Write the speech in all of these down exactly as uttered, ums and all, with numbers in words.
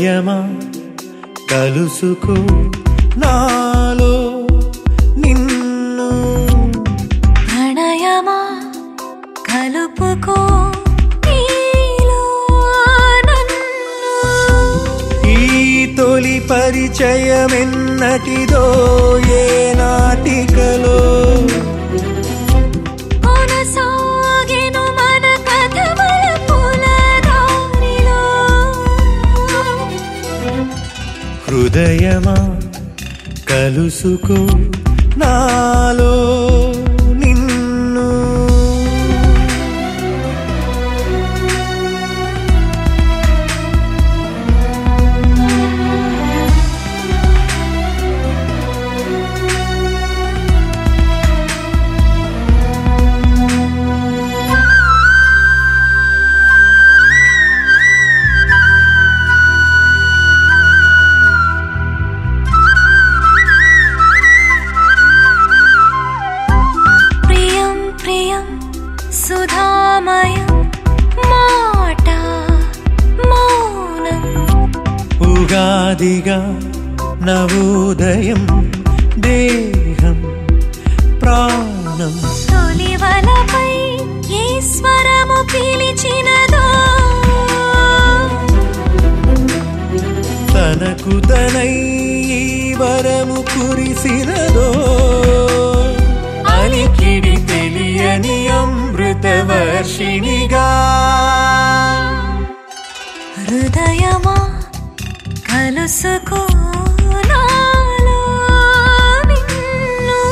హృదయమా కలుసుకో నాలో నిన్ను, ప్రణయమా కలుపుకో నీలో నన్ను. ఈ తొలి పరిచయమెన్నటిదో ఏ నాటికలో కొనసాగెను మన కథ మలుపుల దారిలో. హృదయమా కలుసుకో నాలో నిన్ను. సుధామయం మాట మౌనం, ఉగాదిగా నవోదయం దేహం ప్రాణం. తొలివలపై ఈశ్వరము పిలిచినదో, తనకు తనై ఈ వరము కురిసినదో. అలికిడి తెలియని అమృత వర్షిణిగా. హృదయమా కలుసుకో నాలో నిన్ను.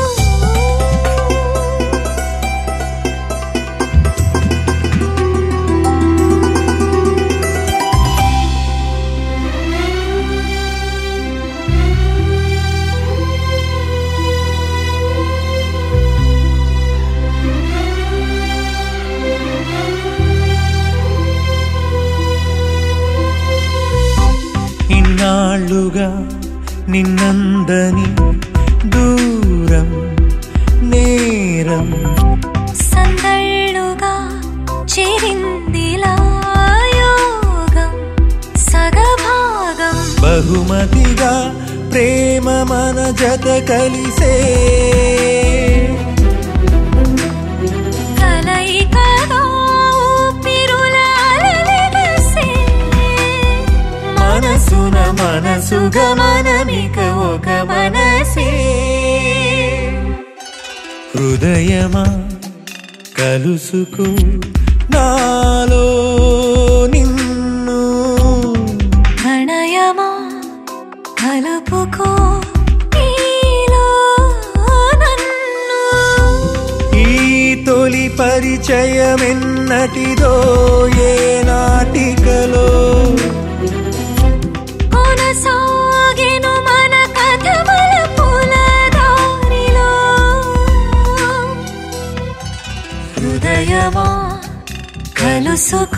ఇన్నాళ్ళుగా నిన్నందని దూరం నేరం, సందళ్ళుగా చేరిందిలా యోగం సగభాగం. బహుమతిగా ప్రేమ మన జత కలిసే. కలయికగా ఊపిరుల అలలెగసే. మనసున మనసుగా మనమిక ఒక మనసే. హృదయమా కలుసుకో నాలో నిన్ను, ప్రణయమా కలుపుకో నీలో నన్ను. ఈ తొలి పరిచయమెన్నటిదో ఏ నాటికలో కొనసాగెను మన కథ మలుపుల దారిలో. హృదయమా కలుసుకో